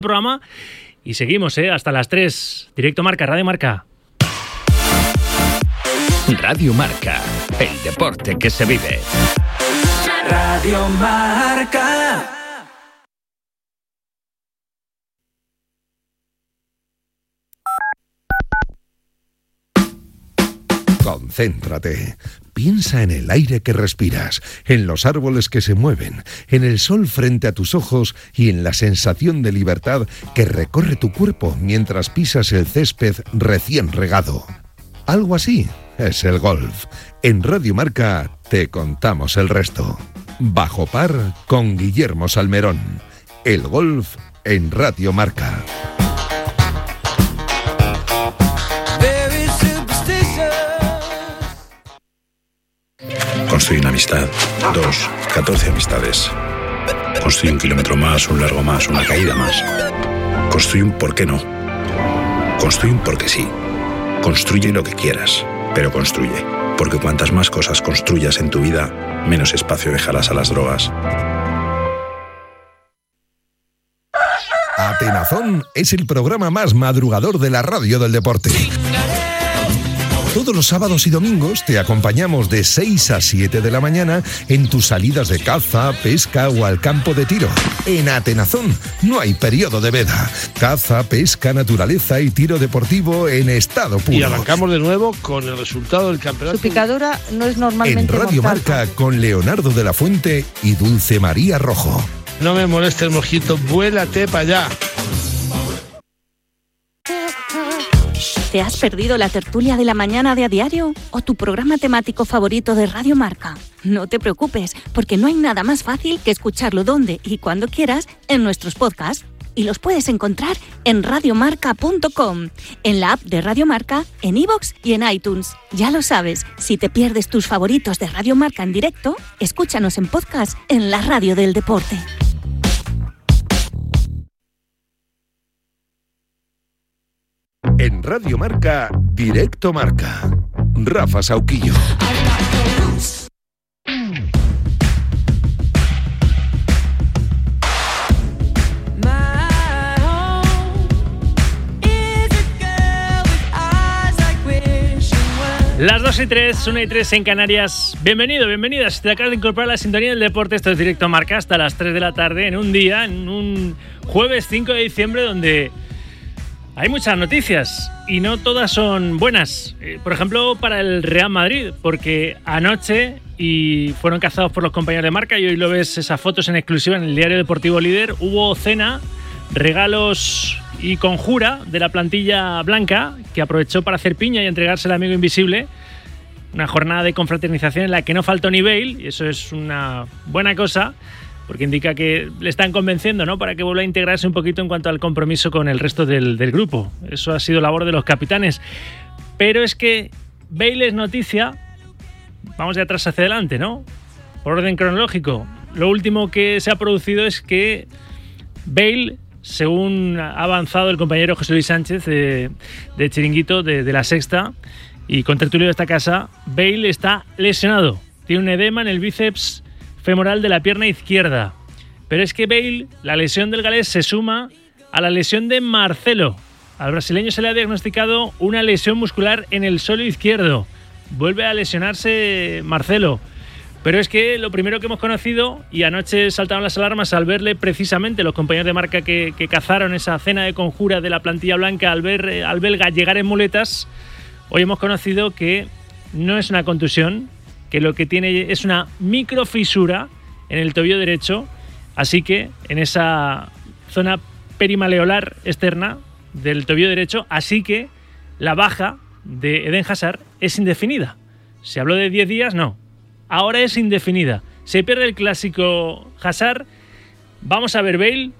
programa y seguimos hasta las 3. Directo Marca, Radio Marca. Radio Marca, el deporte que se vive. Radio Marca. Concéntrate. Piensa en el aire que respiras, en los árboles que se mueven, en el sol frente a tus ojos y en la sensación de libertad que recorre tu cuerpo mientras pisas el césped recién regado. Algo así es el golf. En Radio Marca te contamos el resto. Bajo par con Guillermo Salmerón. El golf en Radio Marca. Construye una amistad, 2, 14 amistades. Construye un kilómetro más, un largo más, una caída más. Construye un por qué no. Construye un porque sí. Construye lo que quieras, pero construye. Porque cuantas más cosas construyas en tu vida, menos espacio dejarás a las drogas. Atenazón es el programa más madrugador de la radio del deporte. Todos los sábados y domingos te acompañamos de 6 a 7 de la mañana en tus salidas de caza, pesca o al campo de tiro. En Atenazón no hay periodo de veda. Caza, pesca, naturaleza y tiro deportivo en estado puro. Y arrancamos de nuevo con el resultado del campeonato. Su picadura no es normalmente en Radio mortal. Marca con Leonardo de la Fuente y Dulce María Rojo. No me moleste el mojito, vuélate para allá. ¿Te has perdido la tertulia de la mañana de A Diario o tu programa temático favorito de Radio Marca? No te preocupes, porque no hay nada más fácil que escucharlo donde y cuando quieras en nuestros podcasts. Y los puedes encontrar en radiomarca.com, en la app de Radio Marca, en iVoox y en iTunes. Ya lo sabes, si te pierdes tus favoritos de Radio Marca en directo, escúchanos en podcast en la radio del deporte. En Radio Marca, Directo Marca. Rafa Sauquillo. Las 2:03, 1:03 en Canarias. Bienvenido, bienvenida. Si te acabas de incorporar a la sintonía del deporte, esto es Directo Marca hasta las 3 de la tarde en un día, en un jueves 5 de diciembre, donde hay muchas noticias y no todas son buenas. Por ejemplo, para el Real Madrid, porque anoche y fueron cazados por los compañeros de Marca y hoy lo ves esas fotos en exclusiva en el diario deportivo Líder. Hubo cena, regalos y conjura de la plantilla blanca que aprovechó para hacer piña y entregarse al amigo invisible. Una jornada de confraternización en la que no faltó ni Bale y eso es una buena cosa, porque indica que le están convenciendo, ¿no?, para que vuelva a integrarse un poquito en cuanto al compromiso con el resto del grupo. Eso ha sido labor de los capitanes. Pero es que Bale es noticia, vamos de atrás hacia adelante, ¿no?, por orden cronológico. Lo último que se ha producido es que Bale, según ha avanzado el compañero José Luis Sánchez de Chiringuito, de La Sexta, y contertulio de esta casa, Bale está lesionado. Tiene un edema en el bíceps femoral de la pierna izquierda. Pero es que Bale, la lesión del galés, se suma a la lesión de Marcelo. Al brasileño se le ha diagnosticado una lesión muscular en el sóleo izquierdo. Vuelve a lesionarse Marcelo. Pero es que lo primero que hemos conocido, y anoche saltaron las alarmas al verle precisamente los compañeros de Marca que cazaron esa cena de conjura de la plantilla blanca al ver al belga llegar en muletas, hoy hemos conocido que no es una contusión, que lo que tiene es una microfisura en el tobillo derecho, así que en esa zona perimaleolar externa del tobillo derecho, así que la baja de Eden Hazard es indefinida. Se habló de 10 días, no. Ahora es indefinida. Se pierde el clásico Hazard. Vamos a ver Bale,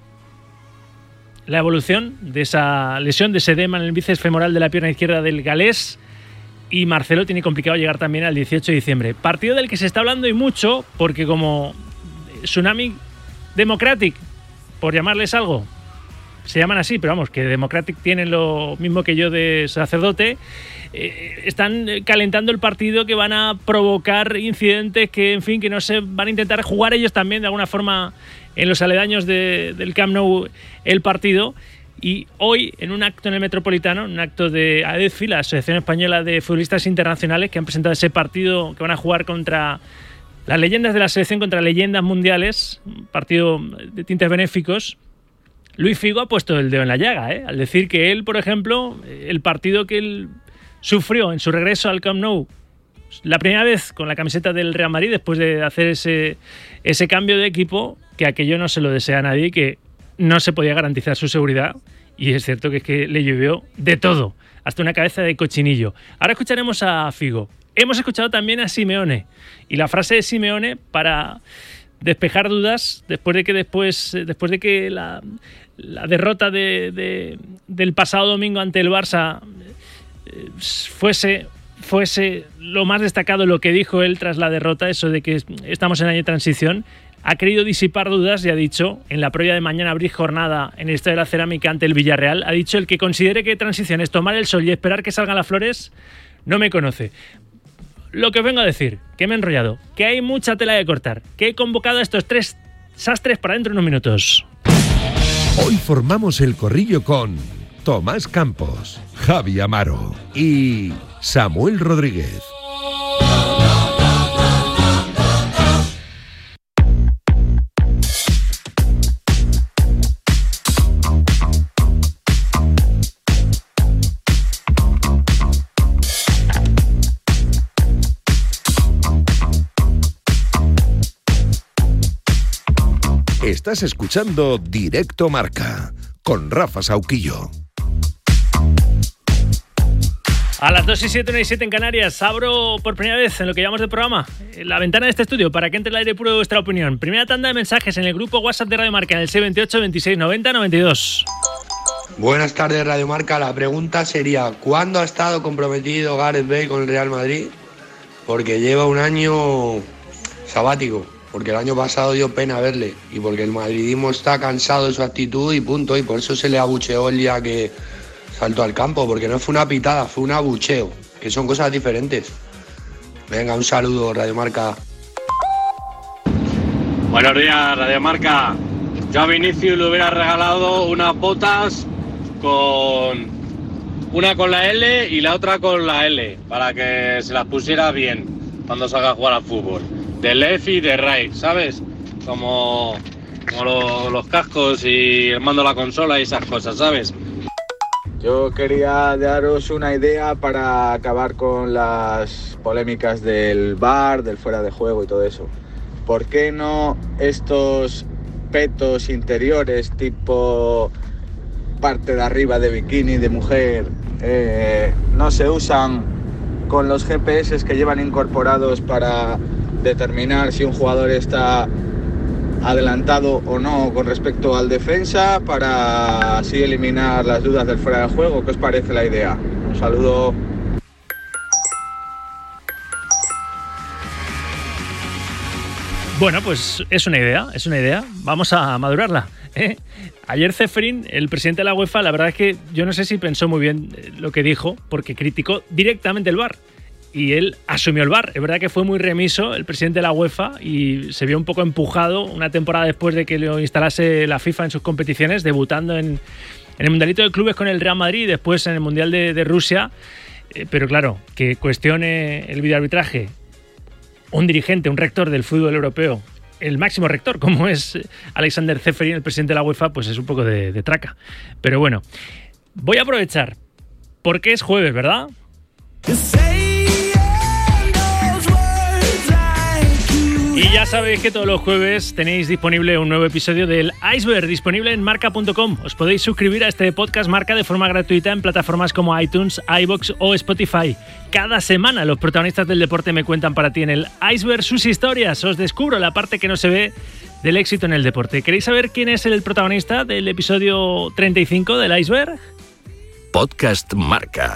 la evolución de esa lesión, de ese edema en el bíceps femoral de la pierna izquierda del galés. Y Marcelo tiene complicado llegar también al 18 de diciembre. Partido del que se está hablando y mucho, porque como Tsunami Democratic, por llamarles algo, se llaman así, pero vamos, que Democratic tienen lo mismo que yo de sacerdote, están calentando el partido, que van a provocar incidentes, que en fin, que no se van a intentar jugar ellos también de alguna forma en los aledaños del Camp Nou el partido. Y hoy, en un acto en el Metropolitano, un acto de ADEFI, la Asociación Española de Futbolistas Internacionales, que han presentado ese partido que van a jugar contra las leyendas de la selección, contra leyendas mundiales, un partido de tintes benéficos, Luis Figo ha puesto el dedo en la llaga, al decir que él, por ejemplo, el partido que él sufrió en su regreso al Camp Nou, la primera vez con la camiseta del Real Madrid, después de hacer ese cambio de equipo, que aquello no se lo desea a nadie, que no se podía garantizar su seguridad, y es cierto que es que le llovió de todo, hasta una cabeza de cochinillo. Ahora escucharemos a Figo. Hemos escuchado también a Simeone, y la frase de Simeone para despejar dudas después de que la derrota del pasado domingo ante el Barça fuese lo más destacado lo que dijo él tras la derrota, eso de que estamos en año de transición. Ha querido disipar dudas y ha dicho, en la previa de mañana abrir jornada en el Estadio de la Cerámica ante el Villarreal, ha dicho: el que considere que transición es tomar el sol y esperar que salgan las flores, no me conoce. Lo que os vengo a decir, que me he enrollado, que hay mucha tela de cortar, que he convocado a estos 3 sastres para dentro de unos minutos. Hoy formamos el corrillo con Tomás Campos, Javi Amaro y Samuel Rodríguez. Estás escuchando Directo Marca con Rafa Sauquillo. A las 2:07, 1:07 en Canarias, abro por primera vez en lo que llamamos de programa la ventana de este estudio para que entre el aire puro de vuestra opinión. Primera tanda de mensajes en el grupo WhatsApp de Radio Marca en el 628 26 90 92. Buenas tardes, Radio Marca. La pregunta sería: ¿cuándo ha estado comprometido Gareth Bale con el Real Madrid? Porque lleva un año sabático, porque el año pasado dio pena verle y porque el madridismo está cansado de su actitud y punto, y por eso se le abucheó el día que saltó al campo, porque no fue una pitada, fue un abucheo, que son cosas diferentes. Venga, un saludo, Radio Marca. Buenos días, Radio Marca. Yo a Vinicius le hubiera regalado unas botas una con la L y la otra con la L, para que se las pusiera bien cuando salga a jugar al fútbol. De left y de right, ¿sabes? Como los cascos y el mando de la consola y esas cosas, ¿sabes? Yo quería daros una idea para acabar con las polémicas del VAR, del fuera de juego y todo eso. ¿Por qué no estos petos interiores tipo parte de arriba de bikini de mujer no se usan con los GPS que llevan incorporados para determinar si un jugador está adelantado o no con respecto al defensa, para así eliminar las dudas del fuera de juego? ¿Qué os parece la idea? Un saludo. Bueno, pues es una idea. Vamos a madurarla, ¿eh? Ayer Ceferín, el presidente de la UEFA, la verdad es que yo no sé si pensó muy bien lo que dijo, porque criticó directamente el VAR. Y él asumió el VAR. Es verdad que fue muy remiso el presidente de la UEFA y se vio un poco empujado una temporada después de que lo instalase la FIFA en sus competiciones, debutando en el Mundialito de Clubes con el Real Madrid y después en el Mundial de Rusia. Pero claro, que cuestione el videoarbitraje un dirigente, un rector del fútbol europeo, el máximo rector, como es Alexander Ceferín, el presidente de la UEFA, pues es un poco de traca. Pero bueno, voy a aprovechar, porque es jueves, ¿verdad? Y ya sabéis que todos los jueves tenéis disponible un nuevo episodio del Iceberg, disponible en marca.com. Os podéis suscribir a este podcast Marca de forma gratuita en plataformas como iTunes, iVoox o Spotify. Cada semana los protagonistas del deporte me cuentan para ti en el Iceberg sus historias. Os descubro la parte que no se ve del éxito en el deporte. ¿Queréis saber quién es el protagonista del episodio 35 del Iceberg? Podcast Marca.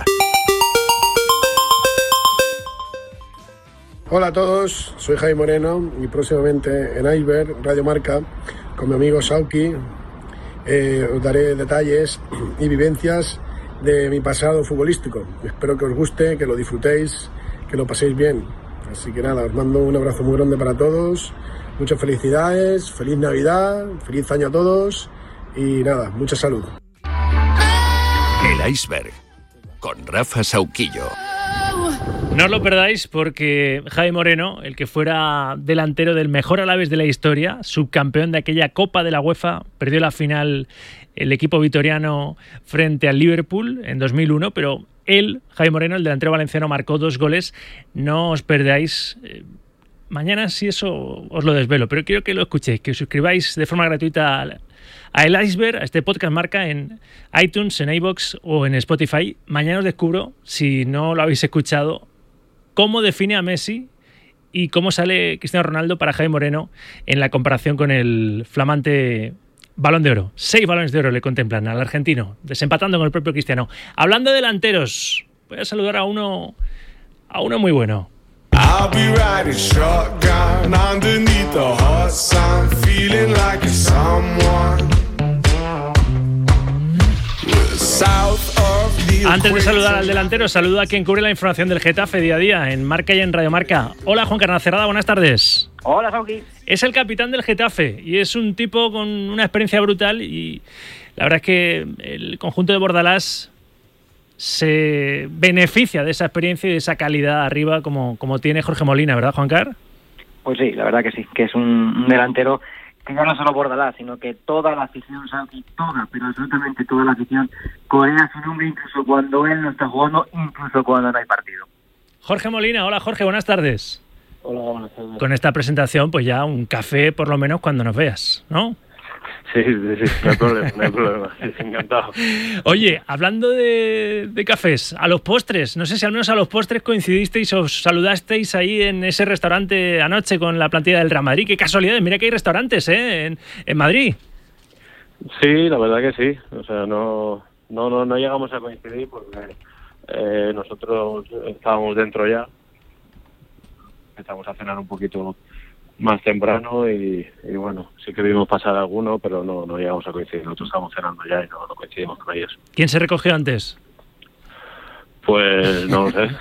Hola a todos, soy Jaime Moreno y próximamente en Iceberg, Radio Marca, con mi amigo Sauki os daré detalles y vivencias de mi pasado futbolístico. Espero que os guste, que lo disfrutéis, que lo paséis bien. Así que nada, os mando un abrazo muy grande para todos, muchas felicidades, feliz Navidad, feliz año a todos y nada, mucha salud. El Iceberg, con Rafa Sauquillo. No os lo perdáis porque Javi Moreno, el que fuera delantero del mejor Alavés de la historia, subcampeón de aquella Copa de la UEFA, perdió la final el equipo vitoriano frente al Liverpool en 2001, pero él, Javi Moreno, el delantero valenciano, marcó 2 goles. No os perdáis. Mañana, si eso, os lo desvelo, pero quiero que lo escuchéis, que os suscribáis de forma gratuita a El Iceberg, a este podcast Marca, en iTunes, en iVoox o en Spotify. Mañana os descubro, si no lo habéis escuchado, cómo define a Messi y cómo sale Cristiano Ronaldo para Javi Moreno en la comparación con el flamante Balón de Oro. 6 balones de oro le contemplan al argentino, desempatando con el propio Cristiano. Hablando de delanteros, voy a saludar a uno muy bueno. I'll be riding shotgun underneath the hot sun, feeling like someone. Antes de saludar al delantero, saludo a quien cubre la información del Getafe día a día en Marca y en Radio Marca. Hola, Juan Carlos Cerrada, buenas tardes. Hola, Sauki. Es el capitán del Getafe y es un tipo con una experiencia brutal y la verdad es que el conjunto de Bordalás se beneficia de esa experiencia y de esa calidad arriba como tiene Jorge Molina, ¿verdad, Juan Carlos? Pues sí, la verdad que sí, que es un delantero que ya no solo Bordalás, sino que toda la afición, Sauki, toda, pero absolutamente toda la afición corea su nombre incluso cuando él no está jugando, incluso cuando no hay partido. Jorge Molina, hola Jorge, buenas tardes. Hola, buenas tardes. Con esta presentación, pues ya un café por lo menos cuando nos veas, ¿no? Sí, no hay problema, encantado. Oye, hablando de cafés, a los postres, no sé si al menos a los postres coincidisteis, os saludasteis ahí en ese restaurante anoche con la plantilla del Real Madrid. Qué casualidad, mira que hay restaurantes en Madrid. Sí, la verdad que sí, o sea, no llegamos a coincidir porque nosotros estábamos dentro ya, empezamos a cenar un poquito más temprano y bueno, sí que vimos pasar alguno, pero no llegamos a coincidir. Nosotros estábamos cenando ya y no coincidimos con ellos. ¿Quién se recogió antes? Pues no lo sé.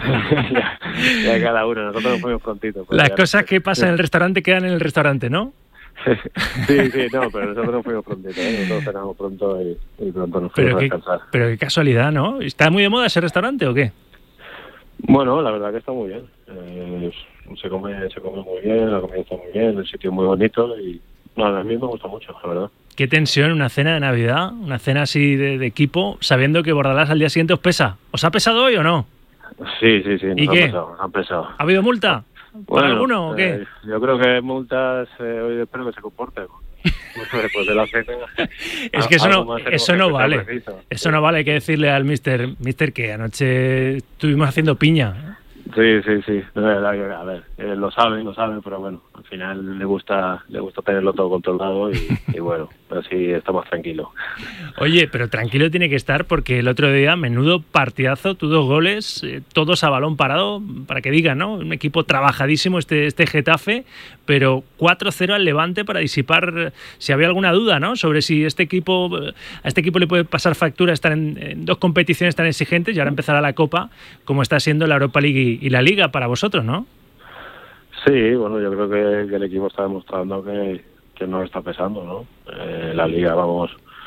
ya cada uno, nosotros nos fuimos prontito. Las cosas que pasan en el restaurante quedan en el restaurante, ¿no? Sí, no, pero nosotros nos fuimos prontito, nosotros cenamos pronto y pronto nos fuimos a descansar. Pero qué casualidad, ¿no? ¿Está muy de moda ese restaurante o qué? Bueno, la verdad que está muy bien. Se come muy bien, la comida está muy bien, el sitio es muy bonito y a mí me gusta mucho, la verdad. Qué tensión una cena de Navidad, una cena así de equipo, sabiendo que Bordalás al día siguiente os pesa. ¿Os ha pesado hoy o no? Sí, ¿Y qué? Nos han pesado. ¿Ha habido multa? ¿Por alguno o qué? Yo creo que multas, hoy espero que se comporten. Después de la cena. Es que eso no vale. Eso no vale, hay que decirle al mister que anoche estuvimos haciendo piña. Sí. A ver, lo saben, pero bueno, al final le gusta tenerlo todo controlado y bueno, así está más tranquilo. Oye, pero tranquilo tiene que estar porque el otro día, menudo partidazo, tú 2 goles, todos a balón parado, para que digan, ¿no? Un equipo trabajadísimo este Getafe, pero 4-0 al Levante para disipar si había alguna duda, ¿no? Sobre si a este equipo le puede pasar factura estar en 2 competiciones tan exigentes y ahora empezará la Copa, como está siendo la Europa League y la Liga para vosotros, ¿no? Sí, bueno, yo creo que el equipo está demostrando que no está pesando, ¿no? La Liga vamos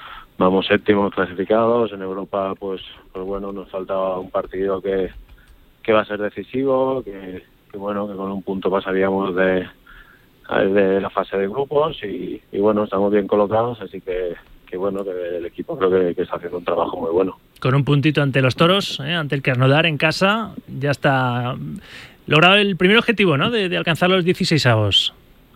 7º clasificados, en Europa pues bueno, nos faltaba un partido que va a ser decisivo, que bueno, que con un punto pasaríamos de la fase de grupos y bueno, estamos bien colocados, así que bueno, que el equipo creo que está haciendo un trabajo muy bueno. Con un puntito ante los Toros, ante el Krasnodar en casa, ya está logrado el primer objetivo, ¿no? De alcanzar los 16avos.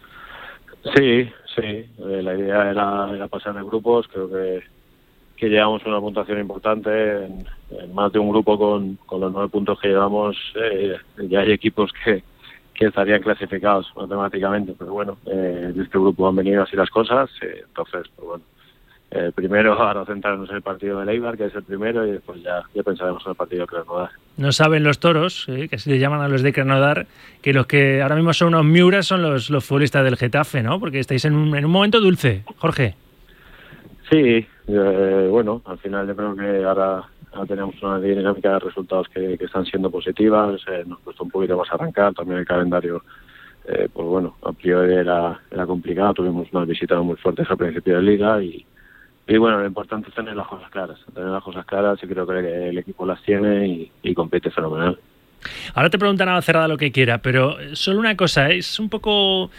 Sí. La idea era pasar de grupos. Creo que llevamos una puntuación importante en más de un grupo con los 9 puntos que llevamos. Ya hay equipos que estarían clasificados matemáticamente, pero bueno, de este grupo han venido así las cosas. Entonces, pues bueno. Primero ahora centrarnos en el partido de Eibar, que es el primero, y después ya pensaremos en el partido de Krasnodar. No saben los Toros, que así le llaman a los de Krasnodar, que los que ahora mismo son unos miuras son los futbolistas del Getafe, ¿no? Porque estáis en un momento dulce, Jorge. Sí, bueno, al final yo creo que ahora tenemos una dinámica de resultados que están siendo positivas. Nos costó un poquito más arrancar, también el calendario, pues bueno, a priori era complicado. Tuvimos unas visitas muy fuertes al principio de liga y bueno, lo importante es tener las cosas claras y creo que el equipo las tiene y compite fenomenal. Ahora te preguntan a cerrada lo que quiera, pero solo una cosa, es un poco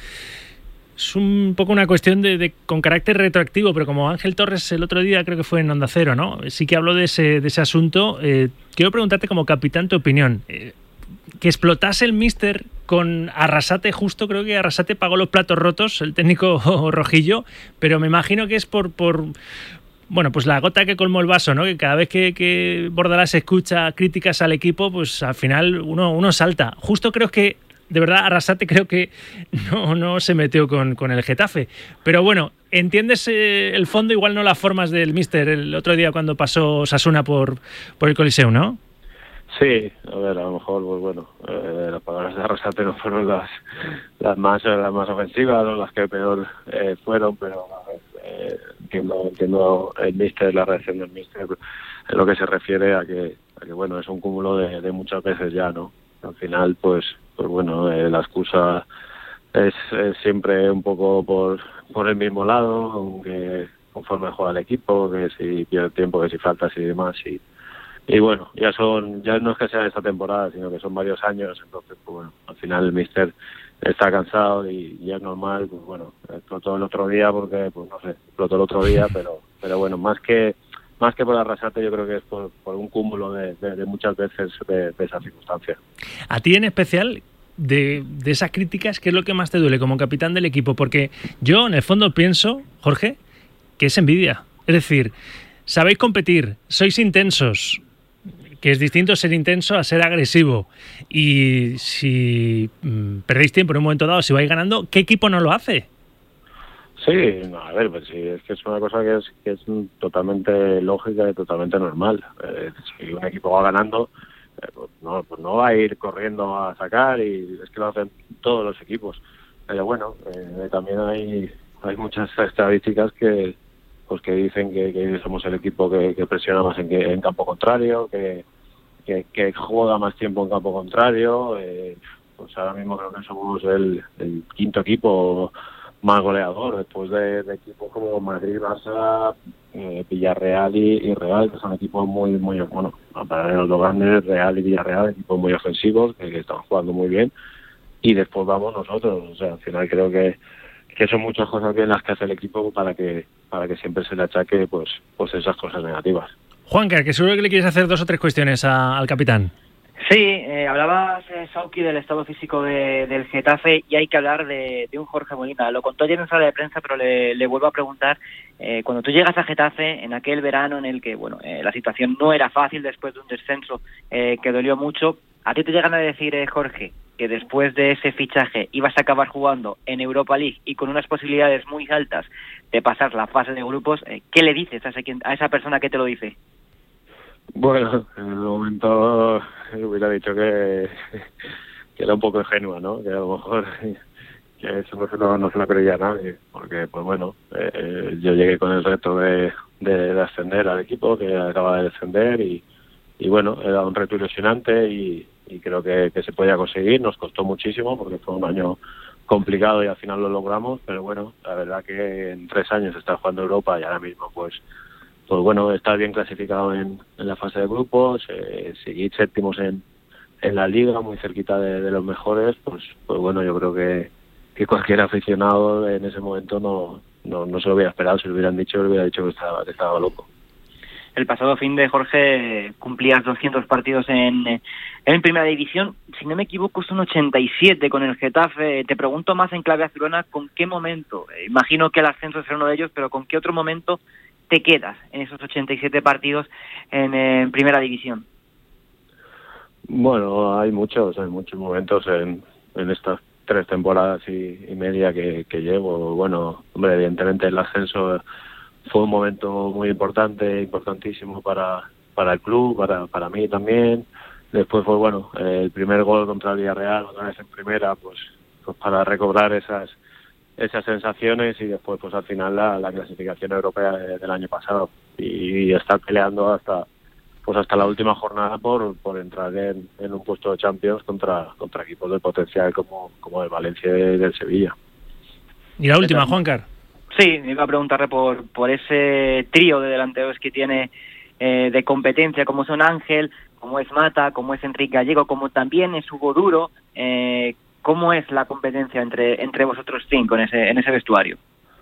una cuestión de con carácter retroactivo, pero como Ángel Torres el otro día, creo que fue en Onda Cero, ¿no? Sí que habló de ese asunto. Quiero preguntarte como capitán tu opinión. Que explotase el míster con Arrasate, justo creo que Arrasate pagó los platos rotos, el técnico rojillo, pero me imagino que es por bueno, pues la gota que colmó el vaso, ¿no? Que cada vez que Bordalás escucha críticas al equipo, pues al final uno salta. Justo creo que, de verdad, Arrasate creo que no se metió con el Getafe. Pero bueno, entiendes el fondo, igual no las formas del míster el otro día cuando pasó Osasuna por el Coliseo, ¿no? Sí, a ver, a lo mejor, pues bueno, las palabras de Arrasate no fueron las más ofensivas, no las que peor fueron, pero entiendo el míster, la reacción del míster, en lo que se refiere a que bueno, es un cúmulo de muchas veces ya, ¿no? Al final, pues bueno, la excusa es siempre un poco por el mismo lado, aunque conforme juega el equipo, que si pierde tiempo, que si faltas y demás, y bueno, ya no es que sea esta temporada, sino que son varios años, entonces pues bueno, al final el míster está cansado y ya es normal, pues bueno, explotó el otro día porque, pues no sé, explotó el otro día, pero bueno, más que por Arrasate, yo creo que es por un cúmulo de muchas veces de esa circunstancia. A ti en especial, de esas críticas, ¿qué es lo que más te duele como capitán del equipo? Porque yo en el fondo pienso, Jorge, que es envidia. Es decir, sabéis competir, sois intensos, que es distinto ser intenso a ser agresivo. Y si perdéis tiempo en un momento dado, si vais ganando, ¿qué equipo no lo hace? Sí, no, a ver, pues sí, es que es una cosa que es totalmente lógica y totalmente normal. Si un equipo va ganando, pues no va a ir corriendo a sacar, y es que lo hacen todos los equipos. Pero bueno, también hay muchas estadísticas que dicen que somos el equipo que presiona más en campo contrario, que juega más tiempo en campo contrario. Pues ahora mismo creo que somos el quinto equipo más goleador, después de equipos como Madrid, Barça, Villarreal y Real, que son equipos muy, muy, bueno, para los dos grandes, Real y Villarreal, equipos muy ofensivos, que están jugando muy bien, y después vamos nosotros. O sea, al final creo que son muchas cosas bien las que hace el equipo para que siempre se le achaque pues esas cosas negativas. Juancar, que seguro que le quieres hacer 2 o 3 cuestiones al capitán. Sí, hablabas, Sauki, del estado físico del Getafe, y hay que hablar de un Jorge Molina. Lo contó ayer en sala de prensa, pero le vuelvo a preguntar. Cuando tú llegas a Getafe, en aquel verano en el que bueno, la situación no era fácil después de un descenso que dolió mucho, ¿a ti te llegan a decir, Jorge, que después de ese fichaje ibas a acabar jugando en Europa League y con unas posibilidades muy altas de pasar la fase de grupos? ¿Qué le dices a esa persona que te lo dice? Bueno, en el momento hubiera dicho que era un poco ingenua, ¿no? Que a lo mejor que eso no se lo creía nadie, porque pues bueno, yo llegué con el reto de ascender al equipo que acaba de descender y bueno, era un reto ilusionante y creo que se podía conseguir. Nos costó muchísimo porque fue un año complicado y al final lo logramos, pero bueno, la verdad que en 3 años estar jugando Europa y ahora mismo pues bueno, estar bien clasificado en la fase de grupos, seguir séptimos en la liga, muy cerquita de los mejores, pues bueno, yo creo que cualquier aficionado en ese momento no se lo hubiera esperado. Si lo hubieran dicho, le hubiera dicho que estaba loco. El pasado fin de Jorge cumplías 200 partidos en Primera División. Si no me equivoco, son 87 con el Getafe. Te pregunto más en clave azulona, ¿con qué momento? Imagino que el ascenso será uno de ellos, pero ¿con qué otro momento te quedas en esos 87 partidos en Primera División? Bueno, hay muchos momentos en estas 3 temporadas y media que llevo. Bueno, hombre, evidentemente el ascenso fue un momento muy importantísimo para el club, para mí también. Después fue bueno, el primer gol contra el Villarreal, otra vez en primera, pues para recobrar esas esas sensaciones y después pues al final la clasificación europea del año pasado y estar peleando hasta la última jornada por entrar en un puesto de Champions contra equipos de potencial como el Valencia y del Sevilla. Y la última, Juancar. Sí, me iba a preguntarle por ese trío de delanteros que tiene de competencia, como son Ángel, como es Mata, como es Enrique Gallego, como también es Hugo Duro. ¿Cómo es la competencia entre vosotros cinco en ese vestuario?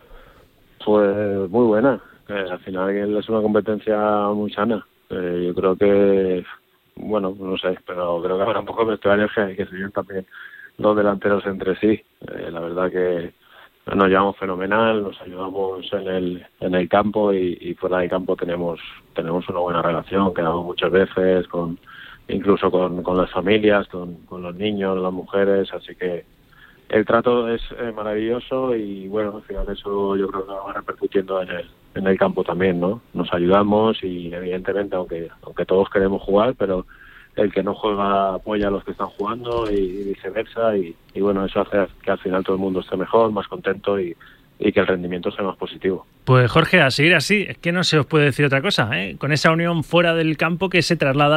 Pues muy buena. Al final es una competencia muy sana. Yo creo que, bueno, no sé, pero creo que habrá un poco de vestuarios que se lleven también los delanteros entre sí. La verdad que nos llevamos fenomenal, nos ayudamos en el campo y fuera del campo tenemos una buena relación, quedamos muchas veces incluso con las familias, con los niños, las mujeres, así que el trato es maravilloso y bueno, al final eso yo creo que va repercutiendo en el campo también, ¿no? Nos ayudamos y evidentemente aunque todos queremos jugar, pero el que no juega apoya a los que están jugando y viceversa y bueno, eso hace que al final todo el mundo esté mejor, más contento y que el rendimiento sea más positivo. Pues Jorge, a seguir así, es que no se os puede decir otra cosa, ¿eh? Con esa unión fuera del campo que se traslada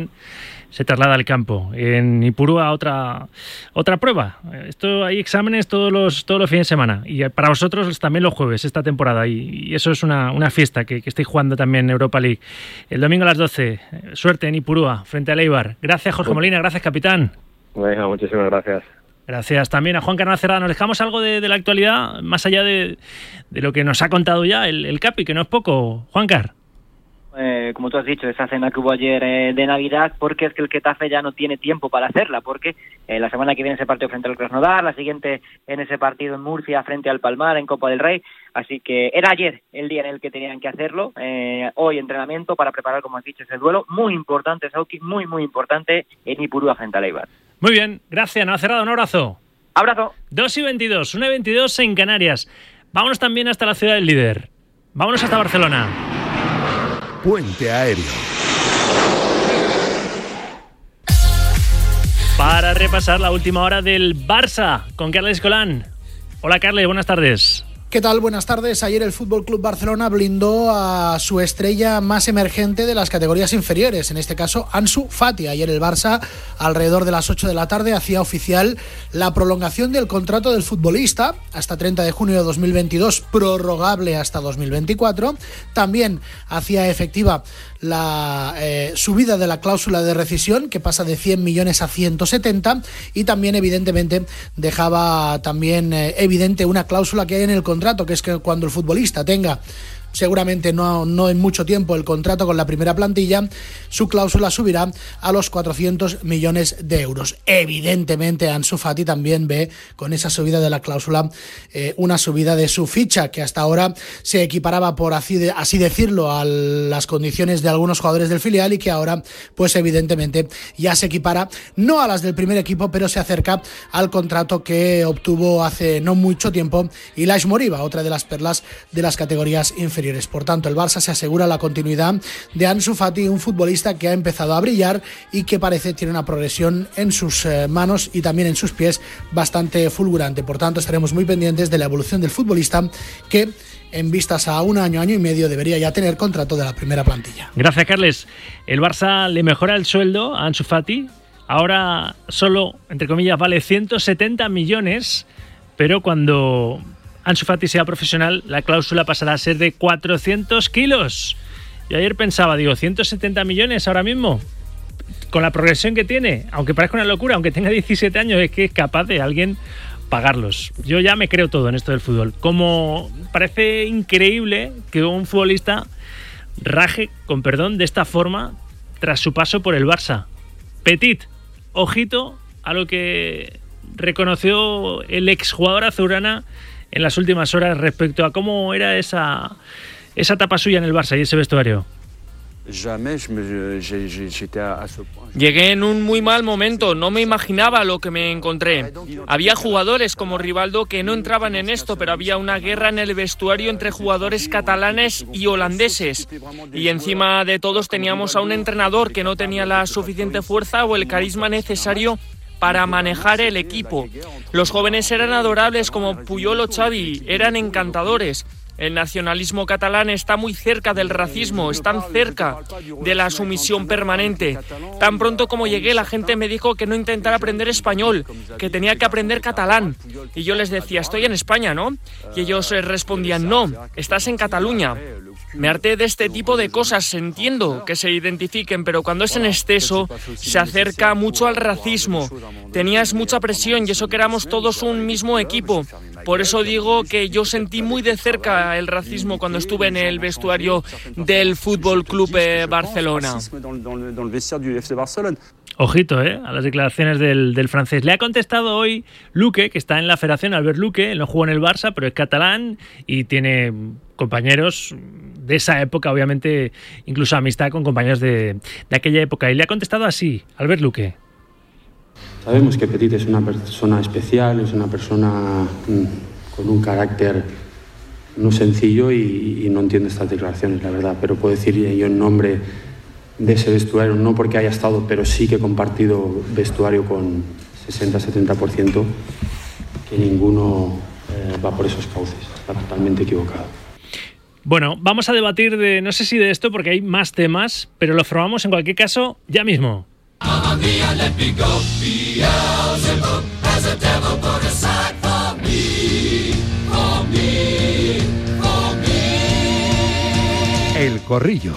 al campo. En Ipurúa otra prueba. Esto hay exámenes todos los fines de semana y para vosotros también los jueves esta temporada y eso es una fiesta que estáis jugando también en Europa League. El domingo a las 12, suerte en Ipurúa frente al Eibar. Gracias Jorge Molina, gracias capitán. Venga, muchísimas gracias. Gracias también a Juan Carlos Cerrada. Nos dejamos algo de la actualidad, más allá de lo que nos ha contado ya el Capi, que no es poco. Juancar. Como tú has dicho, esa cena que hubo ayer de Navidad, porque es que el Getafe ya no tiene tiempo para hacerla, porque la semana que viene ese partido frente al Krasnodar, la siguiente en ese partido en Murcia frente al Palmar en Copa del Rey, así que era ayer el día en el que tenían que hacerlo. Hoy entrenamiento para preparar, como has dicho, ese duelo muy importante, Sauki, muy muy importante en Ipurúa frente al Eibar. Muy bien, gracias, Nava Cerrada, un abrazo. Abrazo. 2:22, 1:22 en Canarias. Vámonos también hasta la ciudad del líder. Vámonos hasta Barcelona. Puente aéreo. Para repasar la última hora del Barça con Carles Colán. Hola Carles, buenas tardes. ¿Qué tal? Buenas tardes. Ayer el Fútbol Club Barcelona blindó a su estrella más emergente de las categorías inferiores, en este caso Ansu Fati. Ayer el Barça, alrededor de las 8 de la tarde, hacía oficial la prolongación del contrato del futbolista hasta 30 de junio de 2022, prorrogable hasta 2024. También hacía efectiva la subida de la cláusula de rescisión, que pasa de 100 millones a 170, y también evidentemente dejaba también evidente una cláusula que hay en el contrato, que es que cuando el futbolista tenga seguramente no en mucho tiempo el contrato con la primera plantilla, su cláusula subirá a los 400 millones de euros. Evidentemente Ansu Fati también ve con esa subida de la cláusula una subida de su ficha, que hasta ahora se equiparaba, por así decirlo, a las condiciones de algunos jugadores del filial, y que ahora pues evidentemente ya se equipara no a las del primer equipo, pero se acerca al contrato que obtuvo hace no mucho tiempo Ilaix Moriba, otra de las perlas de las categorías inferiores. Por tanto, el Barça se asegura la continuidad de Ansu Fati, un futbolista que ha empezado a brillar y que parece tiene una progresión en sus manos y también en sus pies bastante fulgurante. Por tanto, estaremos muy pendientes de la evolución del futbolista, que en vistas a un año y medio debería ya tener contrato de la primera plantilla. Gracias, Carles. El Barça le mejora el sueldo a Ansu Fati. Ahora solo, entre comillas, vale 170 millones, pero cuando Ansu Fati sea profesional, la cláusula pasará a ser de 400 kilos. Yo ayer pensaba, 170 millones ahora mismo, con la progresión que tiene, aunque parezca una locura, aunque tenga 17 años, es que es capaz de alguien pagarlos. Yo ya me creo todo en esto del fútbol. Como parece increíble que un futbolista raje, con perdón, de esta forma tras su paso por el Barça. Petit, ojito a lo que reconoció el exjugador azulgrana en las últimas horas respecto a cómo era esa etapa suya en el Barça y ese vestuario. Llegué en un muy mal momento, no me imaginaba lo que me encontré. Había jugadores como Rivaldo que no entraban en esto, pero había una guerra en el vestuario entre jugadores catalanes y holandeses. Y encima de todos teníamos a un entrenador que no tenía la suficiente fuerza o el carisma necesario para manejar el equipo. Los jóvenes eran adorables como Puyol o Xavi, eran encantadores. El nacionalismo catalán está muy cerca del racismo, están cerca de la sumisión permanente. Tan pronto como llegué, la gente me dijo que no intentara aprender español, que tenía que aprender catalán. Y yo les decía, estoy en España, ¿no? Y ellos respondían, no, estás en Cataluña. Me harté de este tipo de cosas, entiendo que se identifiquen, pero cuando es en exceso se acerca mucho al racismo. Tenías mucha presión y eso que éramos todos un mismo equipo. Por eso digo que yo sentí muy de cerca el racismo cuando estuve en el vestuario del Fútbol Club Barcelona. Ojito, a las declaraciones del francés. Le ha contestado hoy Luque, que está en la Federación, Albert Luque. Él no jugó en el Barça, pero es catalán y tiene compañeros de esa época, obviamente, incluso amistad con compañeros de aquella época. Y le ha contestado así, Albert Luque. Sabemos que Petit es una persona especial, es una persona con un carácter no sencillo y no entiendo estas declaraciones, la verdad. Pero puedo decir yo en nombre de ese vestuario, no porque haya estado, pero sí que he compartido vestuario con 60-70%, que ninguno va por esos cauces. Está totalmente equivocado. Bueno, vamos a debatir no sé si de esto, porque hay más temas, pero lo formamos en cualquier caso ya mismo. El Corrillo.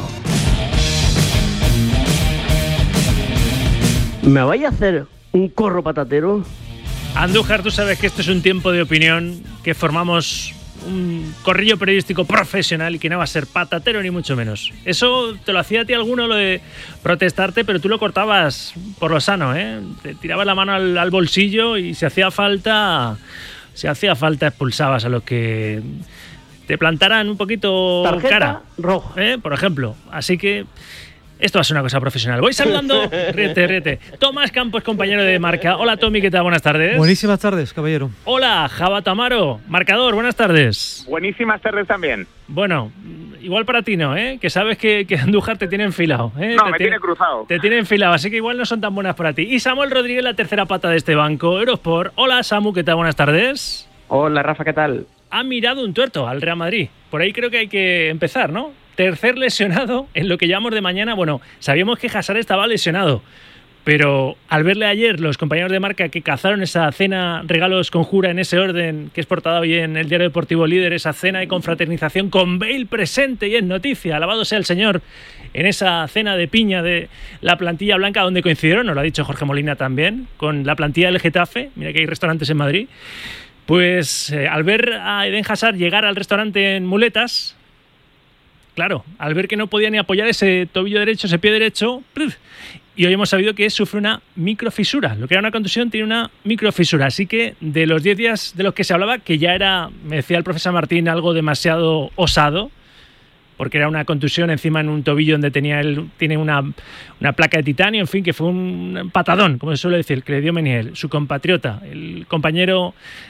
¿Me vais a hacer un corro patatero? Andújar, tú sabes que esto es un tiempo de opinión, que formamos un corrillo periodístico profesional y que no va a ser patatero ni mucho menos. Eso te lo hacía a ti alguno, lo de protestarte, pero tú lo cortabas por lo sano, Te tirabas la mano al bolsillo y si hacía falta expulsabas a los que te plantaran un poquito tarjeta cara. Roja. Por ejemplo. Así que esto va a ser una cosa profesional. Voy saludando. Ríete. Tomás Campos, compañero de Marca. Hola, Tommy, ¿qué tal? Buenas tardes. Buenísimas tardes, caballero. Hola, Java Tamaro, marcador. Buenas tardes. Buenísimas tardes también. Bueno, igual para ti no, que sabes que Andújar te tiene enfilado. No, me tiene cruzado. Te tiene enfilado, así que igual no son tan buenas para ti. Y Samuel Rodríguez, la tercera pata de este banco, Eurosport. Hola, Samu, ¿qué tal? Buenas tardes. Hola, Rafa, ¿qué tal? Ha mirado un tuerto al Real Madrid. Por ahí creo que hay que empezar, ¿no? Tercer lesionado en lo que llamamos de mañana. Bueno, sabíamos que Hazard estaba lesionado, pero al verle ayer los compañeros de Marca que cazaron esa cena regalos conjura en ese orden que es portada hoy en el Diario Deportivo Líder, esa cena de confraternización con Bale presente y en noticia, alabado sea el Señor, en esa cena de piña de la plantilla blanca donde coincidieron, nos lo ha dicho Jorge Molina también, con la plantilla del Getafe. Mira que hay restaurantes en Madrid. Pues al ver a Eden Hazard llegar al restaurante en muletas, claro, al ver que no podía ni apoyar ese tobillo derecho, ese pie derecho, y hoy hemos sabido que sufre una microfisura. Lo que era una contusión tiene una microfisura. Así que de los 10 días de los que se hablaba, que ya era, me decía el profesor Martín, algo demasiado osado, porque era una contusión encima en un tobillo donde tiene una placa de titanio, en fin, que fue un patadón, como se suele decir, que le dio Meniel, su compatriota, el compañero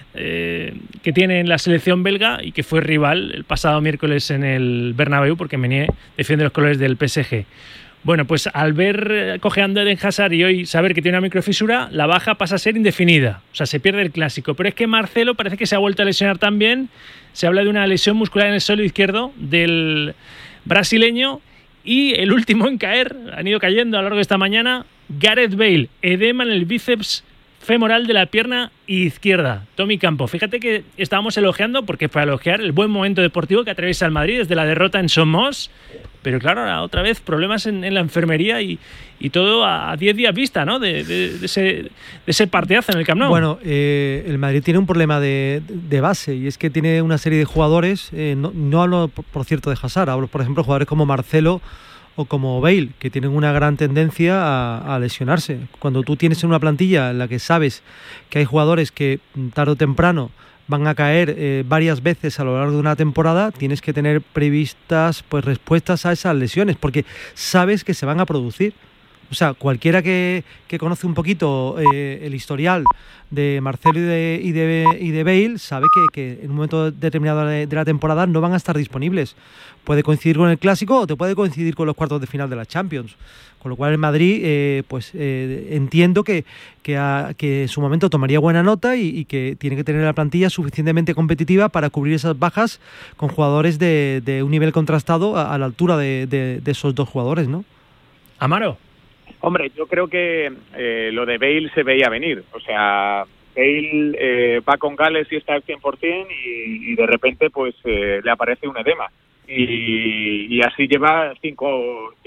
que tiene en la selección belga y que fue rival el pasado miércoles en el Bernabéu, porque Meniel defiende los colores del PSG. Bueno, pues al ver cojeando a Eden Hazard y hoy saber que tiene una microfisura, la baja pasa a ser indefinida. O sea, se pierde el clásico. Pero es que Marcelo parece que se ha vuelto a lesionar también. Se habla de una lesión muscular en el suelo izquierdo del brasileño. Y el último en caer, han ido cayendo a lo largo de esta mañana, Gareth Bale, edema en el bíceps femoral de la pierna izquierda. Tommy Campo, fíjate que estábamos elogiando, porque para elogiar el buen momento deportivo que atraviesa el Madrid desde la derrota en Somos, pero claro, ahora otra vez problemas en la enfermería y todo a 10 días vista, ¿no? De ese partidazo en el Camp Nou. Bueno, el Madrid tiene un problema de base, y es que tiene una serie de jugadores, no hablo por cierto de Hazard, hablo por ejemplo de jugadores como Marcelo o como Bale, que tienen una gran tendencia a lesionarse. Cuando tú tienes una plantilla en la que sabes que hay jugadores que tarde o temprano van a caer varias veces a lo largo de una temporada, tienes que tener previstas pues respuestas a esas lesiones, porque sabes que se van a producir. O sea, cualquiera que conoce un poquito el historial de Marcelo y de Bale sabe que en un momento determinado de la temporada no van a estar disponibles. Puede coincidir con el Clásico o te puede coincidir con los cuartos de final de la Champions. Con lo cual el Madrid, entiendo que en su momento tomaría buena nota y que tiene que tener la plantilla suficientemente competitiva para cubrir esas bajas con jugadores de un nivel contrastado a la altura de esos dos jugadores, ¿no? Amaro. Hombre, yo creo que lo de Bale se veía venir. O sea, Bale va con Gales y está al 100% y de repente pues le aparece un edema. Y así lleva cinco